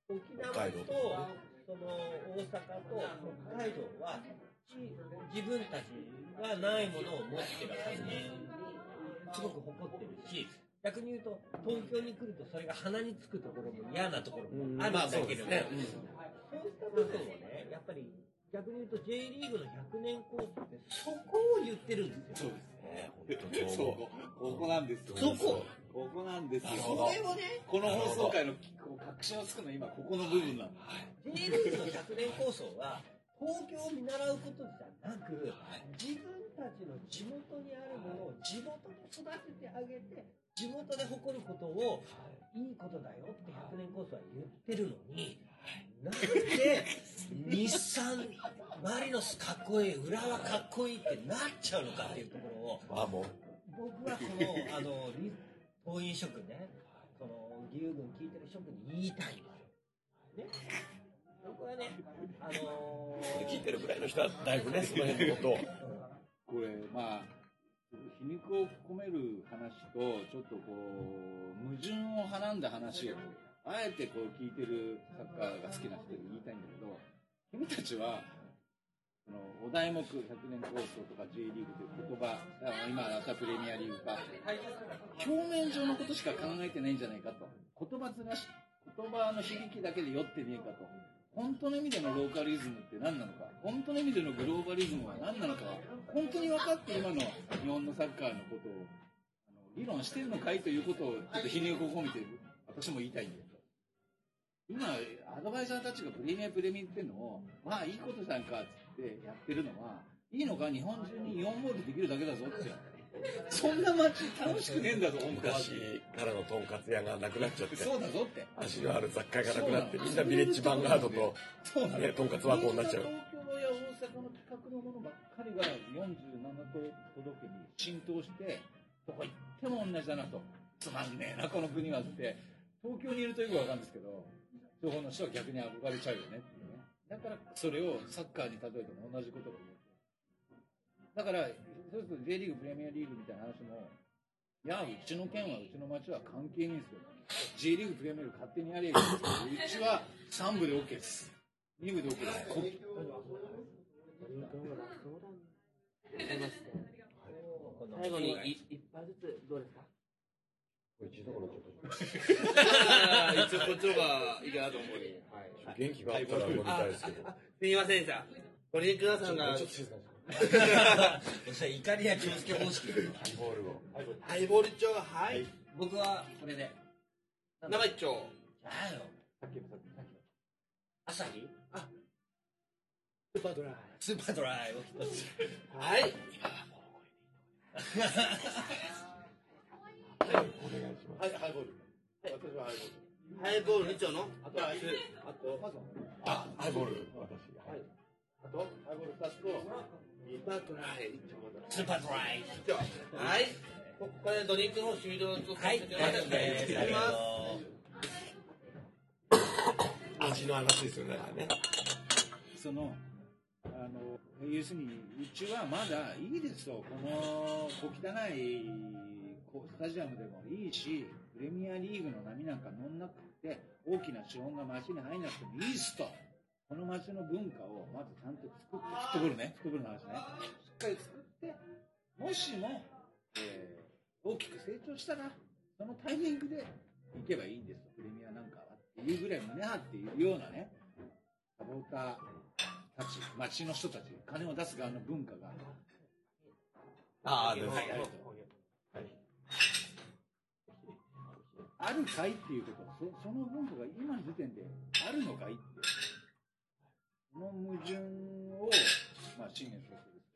沖縄とその大阪と北海道は自分たちがないものを持ってるはずにすごく誇ってるし、逆に言うと東京に来るとそれが鼻につくところも嫌なところもあるんだけれども、そういった部分をね、やっぱり逆に言うと J リーグの100年コースってそこを言ってるんですよ。 そうですね。そうここなんですよ。ここなんですよ。 これをね、 この放送回の確信をつくのは今ここの部分なんです。 J リーグの100年構想は東京を見習うことじゃなく、自分たちの地元にあるものを地元で育ててあげて、地元で誇ることをいいことだよって100年構想は言ってるのに、なんで日産マリノスかっこいい、浦和かっこいいってなっちゃうのかっていうところを、僕はこの党員諸君ね、その義勇軍聞いてる諸君に言いたいんですよ。ね、僕はね、 聞いてるぐらいの人はだいぶね、その辺のことを。 これまあ皮肉を込める話とちょっとこう矛盾をはらんだ話をあえてこう聞いてるサッカーが好きな人に言いたいんだけど、君たちはそのお題目100年構想とか J リーグという言葉、今だったらプレミアリーグか、表面上のことしか考えてないんじゃないかと、言葉の響きだけで酔ってねえかと、本当の意味でのローカリズムって何なのか、本当の意味でのグローバリズムは何なのか、本当に分かって今の日本のサッカーのことを議論してるのかいということをちょっと皮肉を込めて私も言いたいんです。今アドバイザーたちがプレミアって言ってるのを、まあいいことじゃんかってやってるのはいいのか、日本中にイオンモールできるだけだぞって、そんな街楽しくねえんだぞ、 昔からのとんかつ屋がなくなっちゃって、 そうだぞって、 足のある雑貨がなくなって、みんなビレッジヴァンガードととんかつはこうなっちゃう。 東京や大阪の企画のものばっかりが47都道府県に浸透して、どこ行っても同じだなと、つまんねえなこの国はって、東京にいるとよくわかるんですけど、情報の人は逆に憧れちゃうよねっていうね。だからそれをサッカーに例えても同じことが言える。だからそうすると J リーグプレミアリーグみたいな話も、いやうちの県はうちの町は関係ないんですよ。 J リーグプレミアリーグ勝手にやればいいんですけど、うちは3部で OK です、2部で OK です。 最後に一杯ずつどうですか。 一度このちょっと一応こっちの方がいいかなと思う。 元気があったら飲みたいですけど。 すみませんでした。これにくださんがちょっと静かにそれ怒りや気をつけ方式。 ハイボール一丁がはい。 僕はこれで生一丁。 あよ。朝日？あ、 スーパードライ。 スーパードライを一つ。 はい。 お願いします。 はい、ハイボール。私はハイボール。ハイボール2丁の。あと、ハイボール、私。 はい。あと、ハイボール2つと、スーパードライ1丁。 スーパードライ。 はい。ここでドリンクの終了とさせていただきます。 味の話ですよね。 その要するにうちはまだいいですと、この小汚いスタジアムでもいいし、プレミアリーグの波なんか乗んなくて、大きな資本が街に入んなくてもいいですと、この街の文化をまずちゃんと作って、フットボールの話ね、しっかり作って、もしも、大きく成長したらそのタイミングで行けばいいんですと、プレミアなんかはっていうぐらい胸張っているようなね、サポーターたち、街の人たち、金を出す側の文化があるかいっていうこと、その文化が今の時点であるのかいって、この矛盾を、信念する。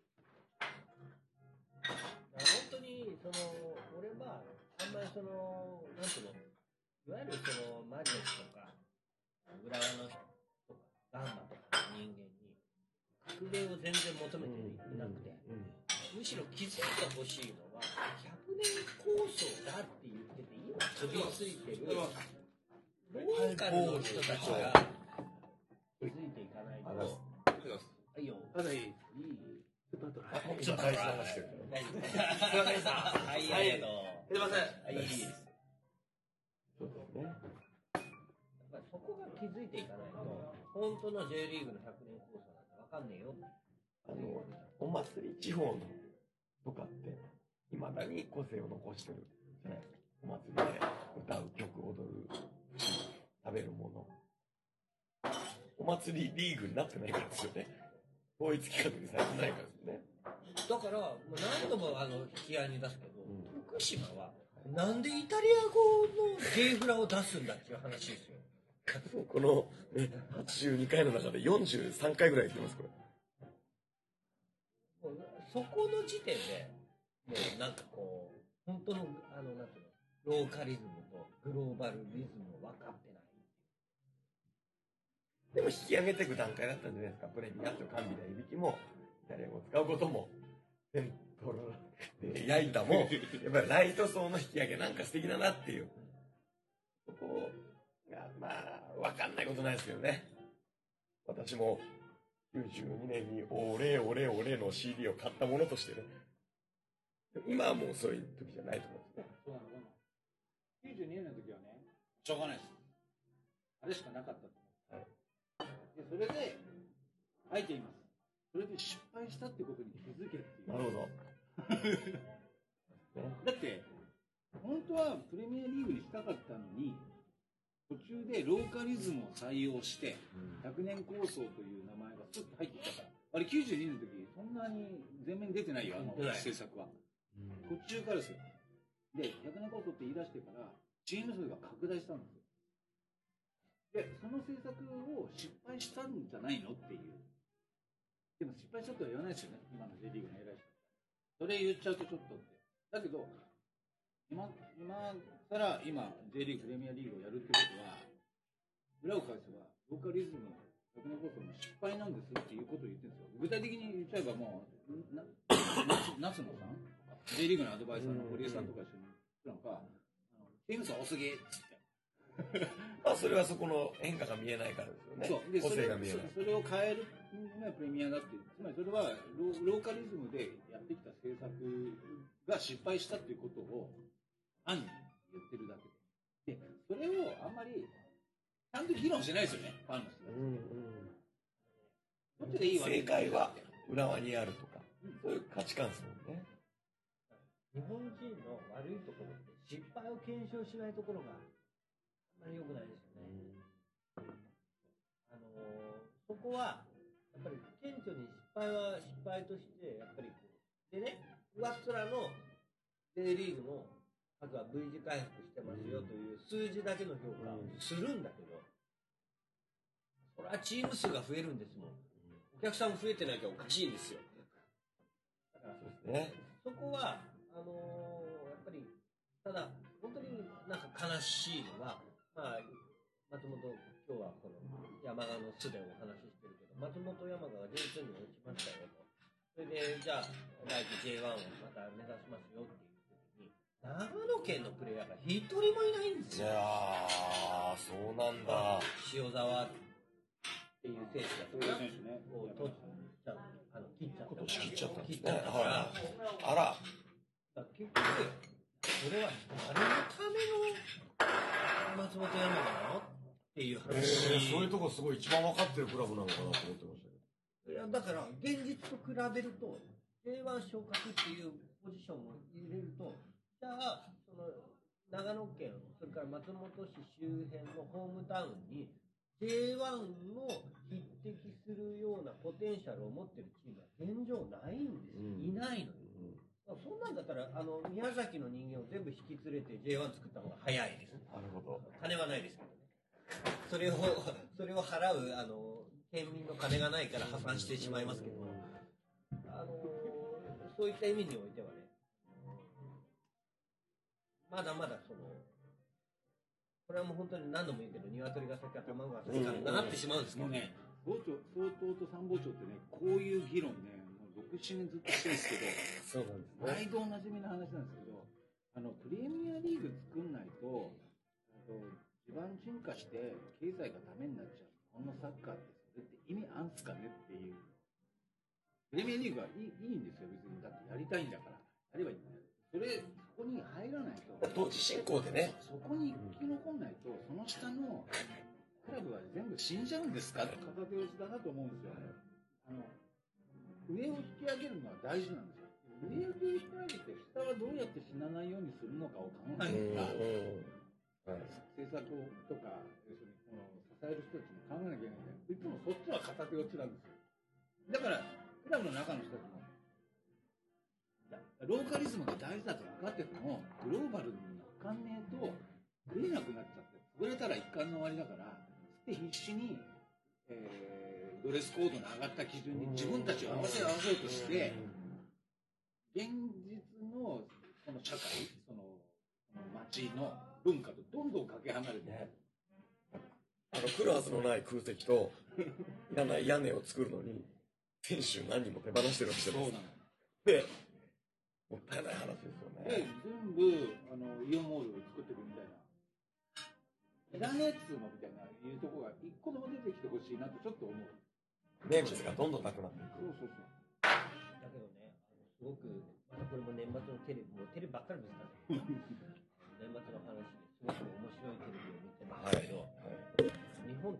本当に俺はあんまりなんていうの、いわゆるマリノスとか浦和の人とかガンバとかの人間に格言を全然求めていなくて、むしろ気づいてほしいのは100年構想だって言ってて、今飛びついてるローカルの人たちが気づいていかないと。はいよ。 ちょっと大事な話してる。 はい、ありがとう。 すいません。 はい、いいです。 そうですね。 そこがね、 気づいていかないと、本当の J リーグの100年構想なんてわかんねえよ。 お祭り地方のとかって、いまだに個性を残してるじゃないですか。お祭りで歌う曲、踊る、食べるもの。お祭りリーグになってないからですよね。統一企画にされてないからですよね。 だから、もう何度も引き合いに出すけど、福島は、なんでイタリア語のゲーフラを出すんだっていう話ですよ。 この、ね、82回の中で43回ぐらい言ってます、これ。 もうそこの時点で、もうなんかこう、本当の、なんていうの、ローカリズムとグローバルリズムを分かってない。 でも引き上げていく段階だったんじゃないですか。プレミアと甘美ないびきも、イタリア語を使うことも、セントラで焼いたも、やっぱりライト層の引き上げなんか素敵だなっていう。そこが、まあ、わかんないことないですけどね。私も、92年にオレオレオレの CD を買ったものとしてね。今はもうそういう時じゃないと思うんですね。 そうなのかな。92年の時はね、しょうがないです。あれしかなかったと思う。はい、でそれで、あえて言います。それで失敗したってことに気づけるっていう。 なるほど。 だって、本当はプレミアリーグにしたかったのに、途中でローカリズムを採用して、100年構想という名前がスッと入ってきたから、あれ92年の時、そんなに前面に出てないよ、制作は。途中からですよ。で、100年構想って言い出してから、チーム数が拡大したんですよ。で、その制作を失敗したんじゃないのっていう。でも失敗したとは言わないですよね、今の J リーグの偉い人。それ言っちゃうとちょっとって。だけど、今から J リーグ、プレミアリーグをやるってことは、裏を返せば、ローカリズム、100年構想の失敗なんですっていうことを言ってるんですよ。具体的に言っちゃえばもう、夏野さん J リーグのアドバイザーの堀江さんとか一緒に言ったのか、チーム数多すぎっつって。 まあそれはそこの変化が見えないからですよね。 そうで個性が見えない。 それを変えるのがプレミアだって、つまりそれはローカリズムでやってきた政策が失敗したっていうことを暗に言ってるだけで。で、それをあんまりちゃんと議論してないですよね、ファンの人たち。どっちでいいわけ正解は浦和にあるとか、そういう価値観ですもんね。 日本人の悪いところって失敗を検証しないところがあんまり良くないですよね。そこはやっぱり顕著に失敗は失敗としてやっぱりこうでね、上っ面の J リーグの数は V 字回復してますよという数字だけの評価をするんだけど、それはチーム数が増えるんですもん。お客さん増えてなきゃおかしいんですよ。だからそうですね。 そこはやっぱりただ本当になんか悲しいのは、まあ松本今日はこの山鹿の巣でお話ししてるけど、松本山鹿が順調に落ちましたよと。それでじゃあ来季 J1 をまた目指しますよっていう時に長野県のプレイヤーが一人もいないんですよ。 いやー、そうなんだ。 塩沢っていう選手がそういう選手ね、こう取っちゃう、切っちゃった。 今年切っちゃったんですね。 切っちゃったから、 あら。 結局それは誰のための松本山鹿なのっていう話。 そういうとこすごい一番分かってるクラブなのかなと思ってましたけど。 いやだから現実と比べると J1 昇格っていうポジションを入れると、じゃあその長野県それから松本市周辺のホームタウンに J1 の匹敵するようなポテンシャルを持ってるチームは現状ないんですよ、いないのよ。そんなんだったら宮崎の人間を全部引き連れて J1 作った方が早いです。 なるほど。 金はないですけどね。それを払う県民の金がないから破産してしまいますけど、そういった意味においてはね、まだまだこれはもう本当に何度も言うけど、鶏が先か卵が先かになってしまうんですけどね。 総統と参謀長ってね、こういう議論ね、もう6、7年ずっとしてるんですけど、 そうなんですね。 毎度おなじみの話なんですけど、プレミアリーグ作んないと、地盤沈下して経済がダメになっちゃう。このサッカーってそれって意味あんすかねっていう。プレミアリーグはいいんですよ、別に。だってやりたいんだから。やればいい。そこに入らないと。 同時進行でね。 そこに生き残んないと、その下のクラブは全部死んじゃうんですかって片手落ちだなと思うんですよね。上を引き上げるのは大事なんですよ。上を引き上げて下はどうやって死なないようにするのかを考えたら、政策とか要するにこの支える人たちも考えなきゃいけないんで、いつもそっちは片手落ちなんですよ。だからクラブの中の人たちもローカリズムが大事だと分かっててもグローバルに乗っかんねえと食えなくなっちゃって、潰れたら一貫の終わりだからって必死に、ドレスコードの上がった基準に自分たちを合わせようとして、現実のその社会、その街の文化とどんどんかけ離れて、 来るはずのない空席といらない屋根を作るのに店主何人も手放してるわけじゃないですか。でもったいない話ですよね。 で全部イオンモールを作っていくみたいな。いらねえっつうのみたいないうところが一個でも出てきてほしいなとちょっと思う。 名物がどんどんなくなっていく。 だけどね、すごく、またこれも年末のテレビ、もうテレビばっかりですからね。年末の話ですごく面白いテレビを見てますけど、日本って、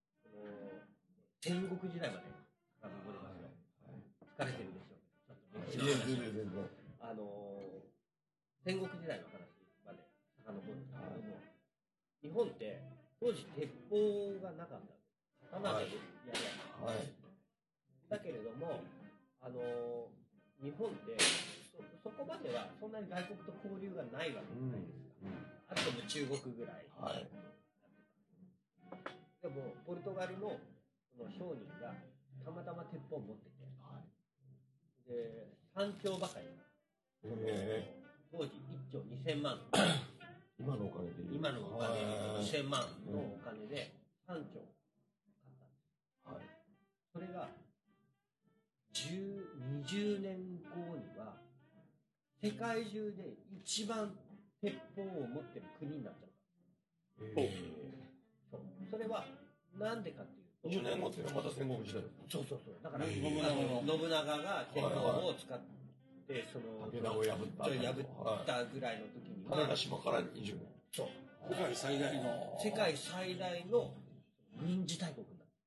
戦国時代まで遡りますよ。疲れてるでしょうけど、ちょっと歴史の話。戦国時代の話まで遡るんですけども、日本って当時鉄砲がなかったんです。刀でやりゃいい。だけれども、日本ってそこまではそんなに外国と交流がないわけじゃないですか。あとも中国ぐらい。でもポルトガルのその商人がたまたま鉄砲を持ってて、で3丁ばかり。当時1丁2000万。 今のお金で今のお金2000万のお金で3丁買ったんです。それが20年後には世界中で一番鉄砲を持ってる国になっちゃった。そう。それはなんでかっていうと、 20年後っていうのはまた戦国時代です。 そう。だから信長が鉄砲を使ってその武田を破ったぐらいの時には、 種子島から20年。 そう。 世界最大の軍事大国になった。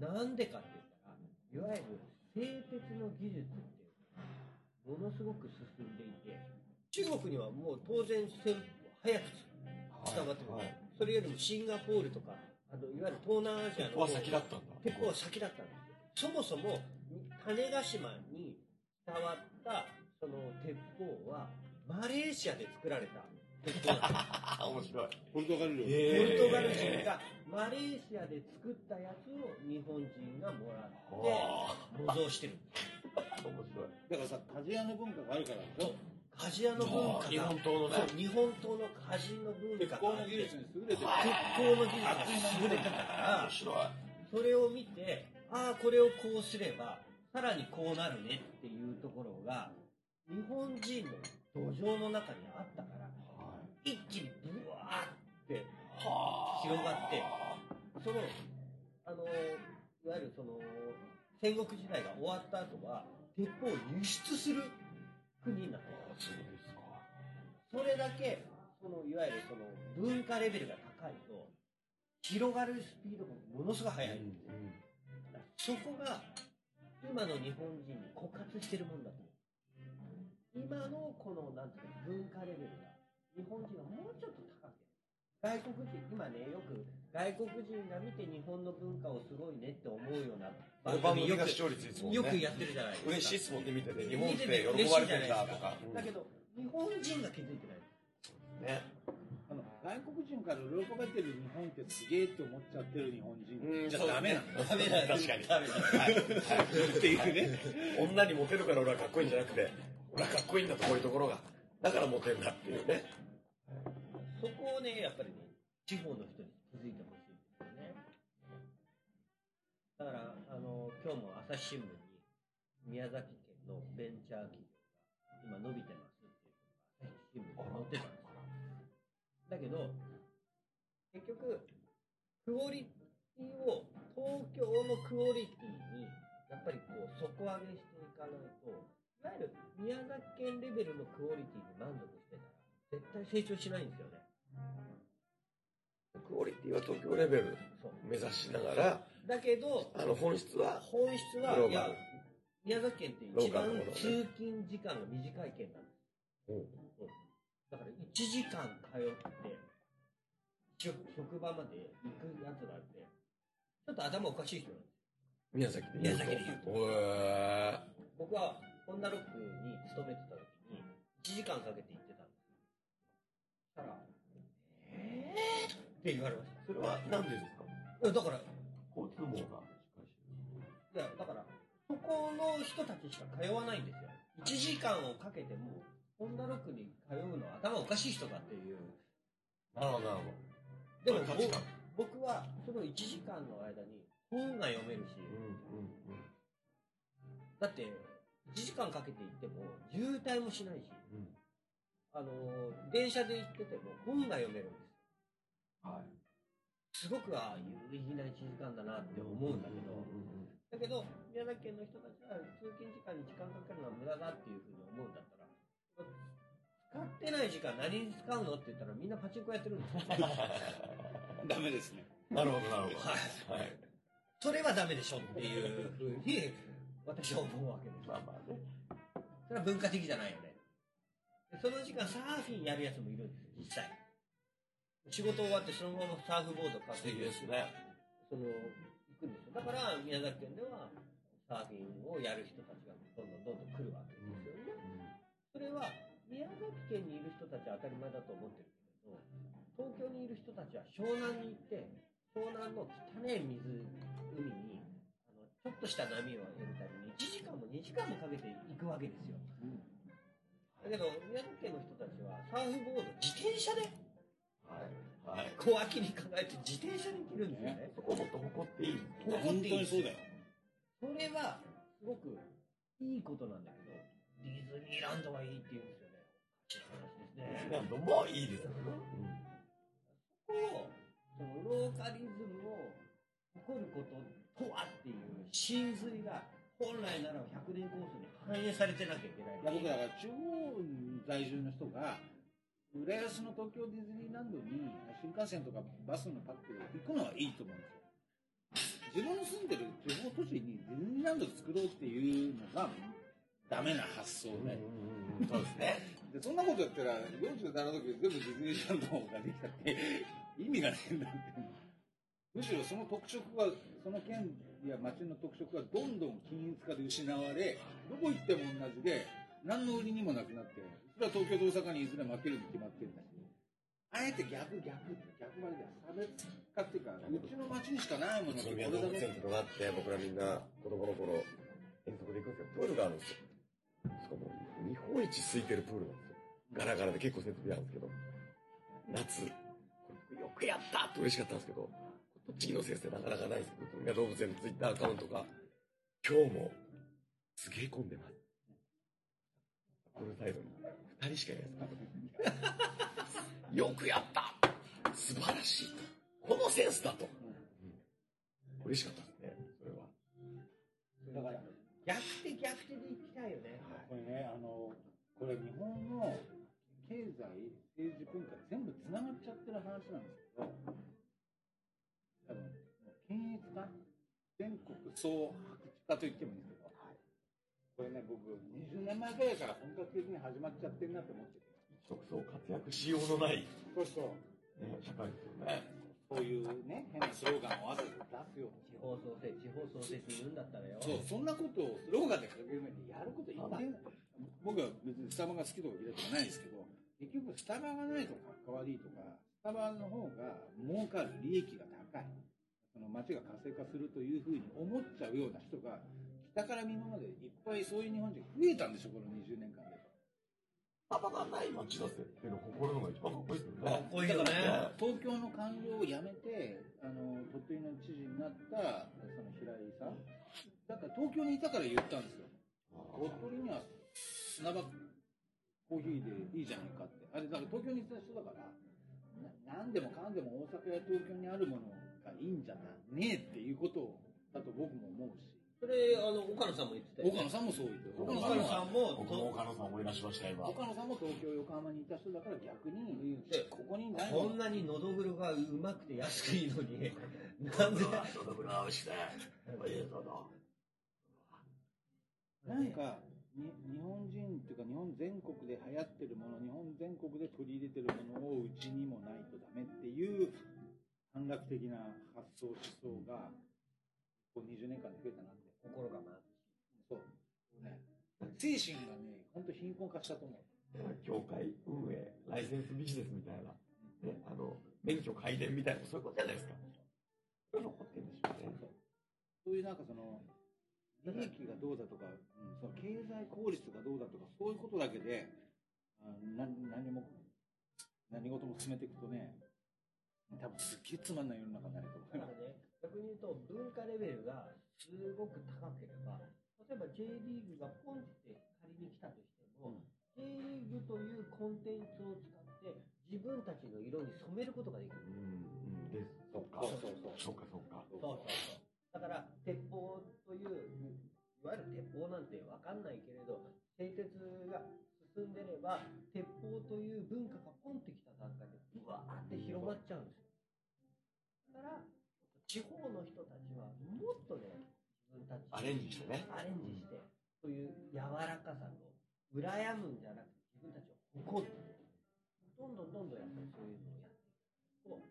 なんでかって言ったら、いわゆる製鉄の技術ってものすごく進んでいて、中国にはもう当然早く伝わってくる。それよりもシンガポールとか、いわゆる東南アジアの先だったんだ。 鉄砲は先だったんです。そもそも種子島に伝わったその鉄砲はマレーシアで作られた鉄砲だった。 面白い。 ポルトガル人がマレーシアで作ったやつを日本人がもらって模造してるんです。 面白い。 だからさ、鍛冶屋の文化があるからでしょ。 鍛冶屋の文化が日本刀のね。 日本刀の鍛冶の文化が鉄鋼の技術に優れてる。 鉄鋼の技術が優れてたから、それを見て、これをこうすればさらにこうなるねっていうところが日本人の土壌の中にあったから、一気にブワーって広がって、そのいわゆるその戦国時代が終わった後は鉄砲を輸出する国になった。それだけそのいわゆるその文化レベルが高いと広がるスピードがものすごい速いんですよ。そこが今の日本人に枯渇してるもんだと思う。今のこのなんていうか文化レベルが日本人はもうちょっと高くて、外国人今ね、よく外国人が見て日本の文化をすごいねって思うような番組が視聴率いつもね、 よくやってるじゃないですか。 嬉しいっすもんね、見てて。日本って喜ばれてるんだとか。 だけど日本人が気づいてないね。 外国人から喜ばれてる日本ってすげえって思っちゃってる日本人じゃダメなんだ。 ダメだ。 確かに。 っていうね。 女にモテるから俺はかっこいいんじゃなくて、俺はかっこいいんだと、こういうところが。だからモテるんだっていうね。 そこをね、やっぱりね、地方の人に気づいてほしいんですよね。だから、今日も朝日新聞に、宮崎県のベンチャー企業が今伸びてますっていうのが朝日新聞に載ってたんですよ。だけど、結局、クオリティを、東京のクオリティに、やっぱりこう、底上げしていかないと、いわゆる宮崎県レベルのクオリティに満足してたら、絶対成長しないんですよね。 クオリティは東京レベル目指しながら、 だけど、 本質は、 いや、宮崎県って一番通勤時間が短い県なんです。だから1時間通って職場まで行くやつがあって、ちょっと頭おかしい人なんです。 宮崎で言うと。 僕はホンダロックに勤めてた時に1時間かけて行ってたんです。そしたら、って言われました。 それは何でですか？ だから交通網がいや、だからそこの人たちしか通わないんですよ。1時間をかけてもホンダロックに通うのは頭おかしい人だっていう。 なるほど。 でも僕はその1時間の間に本が読めるし、だって1時間かけて行っても渋滞もしないし、電車で行ってても本が読めるんですよ。すごく有意義な1時間だなって思うんだけど、だけど宮崎県の人たちは通勤時間に時間かけるのは無駄だっていうふうに思うんだったら、使ってない時間何に使うのって言ったらみんなパチンコやってるんですよ。 ダメですね。 なるほど。はい。 それはダメでしょっていうふうに私は思うわけです。 まあまあね。 それは文化的じゃないよね。その時間サーフィンやるやつもいるんですよ、実際。仕事終わってそのままサーフボード買って行くんですよ。だから宮崎県ではサーフィンをやる人たちがどんどん来るわけですよね。それは宮崎県にいる人たちは当たり前だと思ってるけど、東京にいる人たちは湘南に行って湘南の汚い海にちょっとした波を得るために1時間も2時間もかけて行くわけですよ。だけど宮崎県の人たちはサーフボード自転車で小脇に抱えて自転車で行けるんですよね。 そこもっと誇っていい。 本当にそうだよ。 それはすごくいいことなんだけど、ディズニーランドはいいって言うんですよね。 ディズニーランドもいいですよね。 そこをそのローカリズムを誇ることとはっていう真髄が本来なら100年コースに反映されてなきゃいけない。 僕だから地方在住の人が浦安の東京ディズニーランドに新幹線とかバスのパックで行くのはいいと思うんですよ。自分の住んでる地方都市にディズニーランド作ろうっていうのがダメな発想で、 そうですね。 でそんなことやったら47の時全部ディズニーランドができたって意味がないんだって。むしろその特色が、その県や町の特色がどんどん均一化で失われ、どこ行っても同じで何の売りにもなくなって、それは東京と大阪にいずれ負けるに決まってるんだし、あえて逆張りで差別化っていうか、うちの町にしかないものってこれだけ。 セントがあって、僕らみんな子供の頃遠足で行くんですけど、プールがあるんですよ。しかも日本一空いてるプールなんですよ。ガラガラで結構設備あるんですけど、夏よくやったって嬉しかったんですけど、栃木の先生なかなかないですけど、動物園のツイッターアカウントが今日もすげえ混んでます。プールサイドに2人しかいないです。よくやった、素晴らしいと、このセンスだと、嬉しかったですね。それはだから逆手で行きたいよね。 これね、これ日本の経済政治文化全部つながっちゃってる話なんですけど、多分検閲化、全国総白地化と言ってもいいんですけど、これね、僕20年前ぐらいから本格的に始まっちゃってるなって思ってて、 一足そう活躍しようのないそうそう、 社会ですよね。 そういうね、変なスローガンをわざわざ出すような。 地方創生って言うんだったらよ。 そう、そんなことをスローガンで掲げるのにやることいっぱい。僕は別にスタバが好きとか嫌いとかないですけど、結局スタバがないと関わりとか、スタバの方が儲かる利益が高い。その街が活性化するというふうに思っちゃうような人が、北から南までいっぱいそういう日本人が増えたんでしょ、この20年間で。 スタバがない街だぜっていうのを誇るのが一番かっこいいですよね。 かっこいいよね。 東京の官僚を辞めて、鳥取の知事になったその平井さん、だから東京にいたから言ったんですよ。鳥取には砂場コーヒーでいいじゃないかって。あれだから東京にいた人だから、何でもかんでも大阪や東京にあるものがいいんじゃねえっていうことだと僕も思うし、 それ、岡野さんも言ってたよ、ね。 岡野さんもそう言ってる。 岡野さんも、 僕も岡野さん思い出しました今。 岡野さんも東京、横浜にいた人だから逆に、ここにないこんなにのどぐろがうまくて安くいいのに、なんで。 のどぐろ合うしね。 なんか、日本人っていうか日本全国で流行ってるもの、日本全国で取り入れてるものをうちにもないとダメっていう短絡的な発想思想がこう20年間で増えたなって。 心がまそうね。精神がね、本当貧困化したと思う。 協会運営、ライセンスビジネスみたいな、ね、免許改伝みたいな、そういうことじゃないですか。そういうの起こってるんでしょうね。 そういうなんかその利益がどうだとか、その経済効率がどうだとか、そういうことだけで何事も進めていくとね、多分すっげえつまんない世の中になると思います。 ね、逆に言うと文化レベルがすごく高ければ、例えば J リーグがポンって仮に来たとしても、J リーグというコンテンツを使って自分たちの色に染めることができる。 です。そうか。 だから鉄砲という、いわゆる鉄砲なんて分かんないけれど、製鉄が進んでれば鉄砲という文化がポンってきた段階でブワーって広まっちゃうんですよ。だから地方の人たちはもっとね、自分たちアレンジしてそういう柔らかさと羨むんじゃなくて自分たちを誇る、どんどんやっぱりそういうのをやっていく。も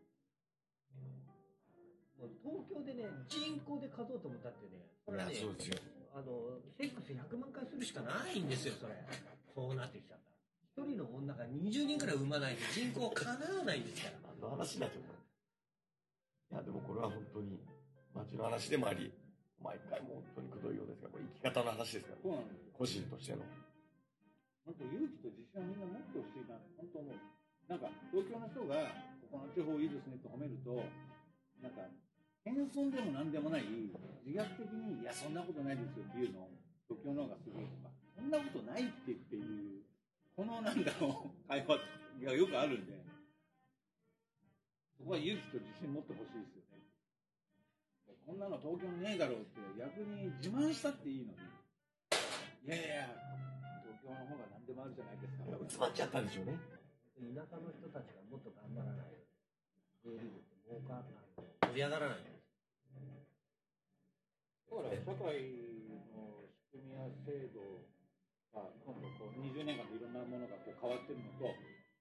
う東京でね、人口で数おうと思ったってね、これはね、 そうですよ。 セックス100万回するしかないんですよ、それ。そうなってきちゃったら。一人の女が20人くらい産まないと人口かなわないんですから。 話になっちゃう。いや、でもこれは本当に街の話でもあり、毎回も本当にくどいようですが、これ生き方の話ですから、 そうなんですよ。 個人としての。 本当勇気と自信はみんな持ってほしいな、本当思う。なんか東京の人がここの地方いいですねって褒めると、なんか謙遜でもなんでもない自虐的に、いやそんなことないですよっていうのを東京の方がすごいとか、そんなことないってっていうこのなんだろう会話がよくあるんで、そこは勇気と自信持ってほしいですよね。こんなの東京にねえだろうって逆に自慢したっていいのに、いやいや東京の方が何でもあるじゃないですか。 詰まっちゃったんでしょうね。 田舎の人たちがもっと頑張らないと J リーグって儲かんない、盛り上がらない。 だから社会の仕組みや制度が今度こう20年間でいろんなものがこう変わってるのと、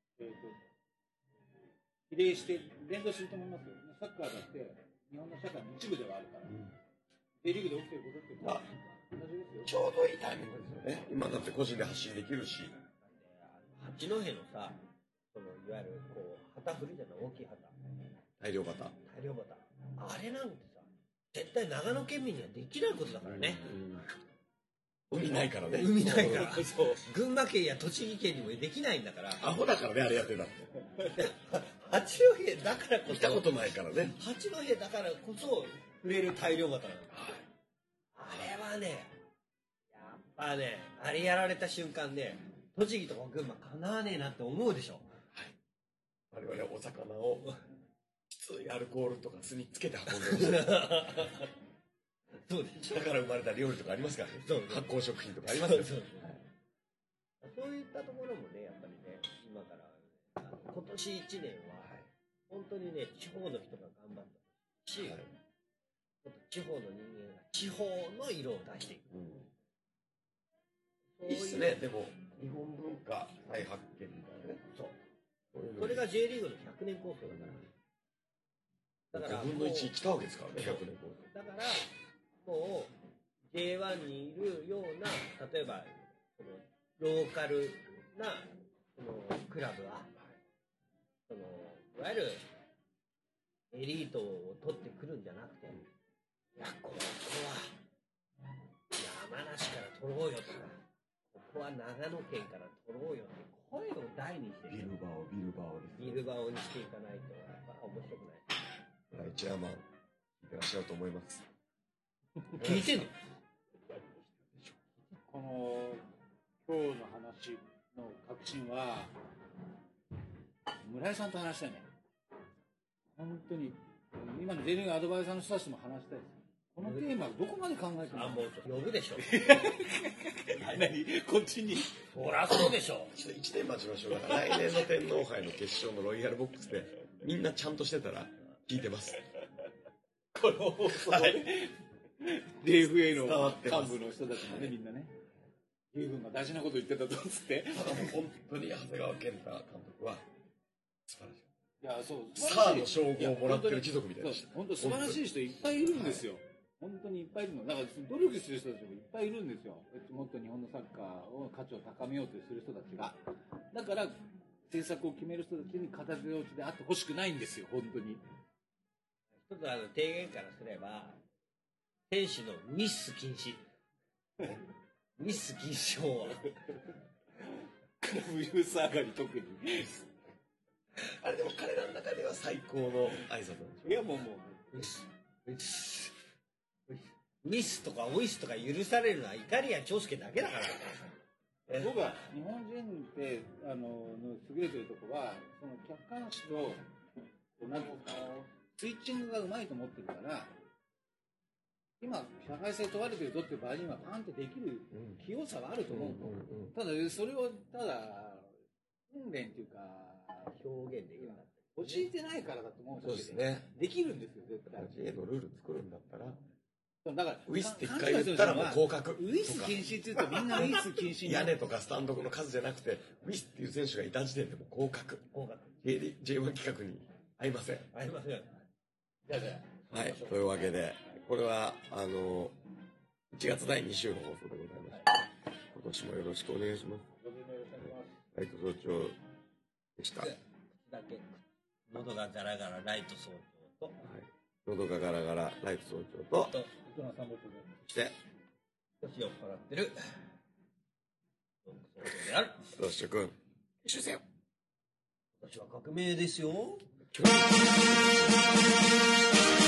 比例して連動すると思いますよ。サッカーだって日本の社会の一部ではあるから、J リーグで起きてることって同じですよ。 ちょうどいいタイミングですよね。今だって個人で発信できるし。 八戸のさ、そのいわゆるこう旗振るじゃない、大きい旗。 大量型。 あれなんてさ、絶対長野県民にはできないことだからね。 海ないからね。 海ないから。そう。群馬県や栃木県にもできないんだから。 アホだからね、あれやってたって。 八戸だからこそ。 見たことないからね。 八戸だからこそ触れる大量型なの。あれはね、やっぱね、あれやられた瞬間ね、栃木とか群馬かなわねえなって思うでしょ。 我々お魚をきついアルコールとか酢につけて運んでる。 そうです。 だから生まれた料理とかありますからね。 そう発酵食品とかありますからね。 そういったところもね、やっぱりね、今から今年1年は本当にね、地方の人が頑張ったし、地方の人間が地方の色を出していく。 いいっすね。でも日本文化再発見みたいなね。 そう。それが J リーグの100年構想だから。だから 5分の1来たわけですからね、100年構想。 だからもう J1 にいるような、例えばそのローカルなそのクラブは、そのいわゆるエリートを取ってくるんじゃなくて、いやここは山梨から取ろうよとか、ここは長野県から取ろうよって声を大にして、 ビルバオです。 ビルバオにしていかないとやっぱ面白くない。 チェアマン聞いてらっしゃると思います。 聞いてんの？ この今日の話の核心は村井さんと話したいね。本当に今のJリーグアドバイザーの人たちとも話したいです。このテーマどこまで考えてるの？ あ、もう呼ぶでしょ。 何こっちに。 そりゃそうでしょ。 ちょっと1年待ちましょう。来年の天皇杯の決勝のロイヤルボックスで、みんなちゃんとしてたら聞いてます。 この放送で、DFA の伝わってます幹部の人たちもね、みんなね、自分が大事なこと言ってたと思って。 本当に長谷川健太監督は素晴らしい。 いや、そう、 スターの称号をもらってる貴族みたいな人。 本当素晴らしい人いっぱいいるんですよ。本当にいっぱいいるの。だから努力する人たちもいっぱいいるんですよ。もっと日本のサッカーを価値を高めようとする人たちが。だから政策を決める人たちに片手落ちであってほしくないんですよ。本当に。 一つ提言からすれば、選手のミス禁止。ミス禁止法は。 クラブユース上がり特に。 あれでも彼らの中では最高の挨拶なんでしょ。 いやもうミスとかオイスとか許されるのはイタリアン長介だけだから。 僕は日本人っての優れてるとこはその客観視となんていうかスイッチングがうまいと思ってるから今社会性問われてるぞっていう場合にはパンってできる器用さはあると思うの、ただそれをただ訓練っていうか表現できなかった。 教えてないからだと思うそうですね。 できるんですよ絶対。 J のルール作るんだったら、 だからウィスって一回言ったらもう降格。 ウィス禁止って言うとみんなウィス禁止に屋根とかスタンドの数じゃなくて、ウィスっていう選手がいた時点でもう降格。 合格。 J1 企画に合いません。 ありますよ。じゃあはい。というわけで、これは、1月第2週の放送でございました。今年もよろしくお願いします。ライト総長でした。はい。 だけ喉がガラガラライト総長と、 喉がガラガラライト総長と、そして、 少し酔っ払ってる総長である。 ロッシュ君、一緒せよ。 私は革命ですよ。 今日